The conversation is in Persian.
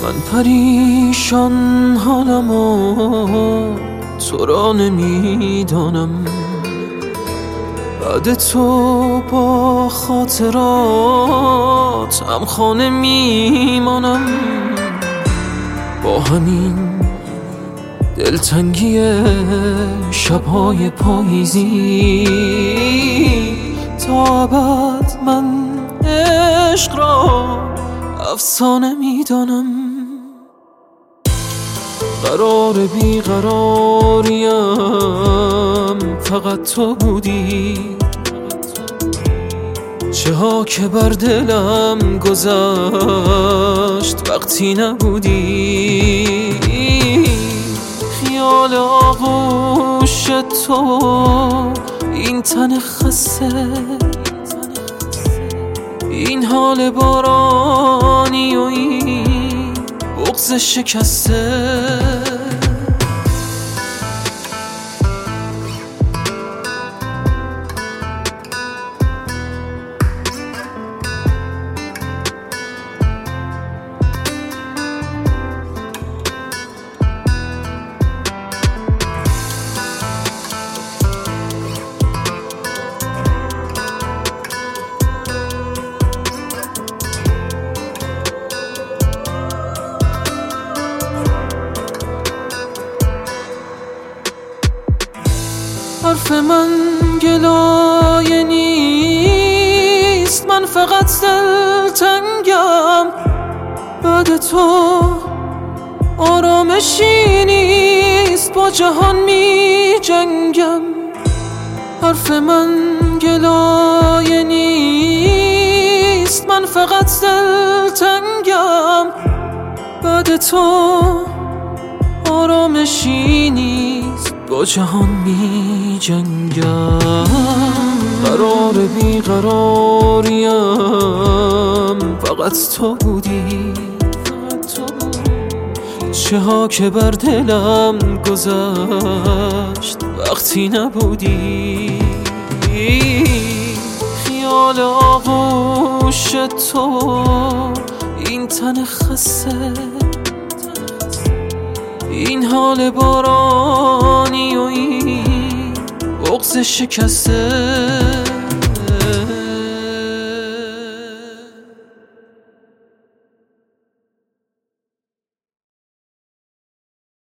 من پریشان حالمو تو را نمیدانم، بعد تو با خاطرات هم خانه میمانم. با همین دلتنگی شبهای پاییزی تا ابد من عشق را افسانه میدانم. قرار بیقراریم فقط تو بودی، چه ها که بر دلم گذشت وقتی نبودی. خیال آغوش تو، این تن خسته، این حال بارانی و این بغض شکسته. حرف من گلایه نیست، من فقط دلتنگم. بعد تو آرامشی نیست، با جهان می جنگم. حرف من گلایه نیست، من فقط دلتنگم. بعد تو آرامشی نیست، با جهان می جنگم. قرار بیقراریم فقط تو بودی، چه ها که بر دلم گذشت وقتی نبودی. خیال آغوش تو، این تن خسته، این حال بارانی و این بغض شکسته.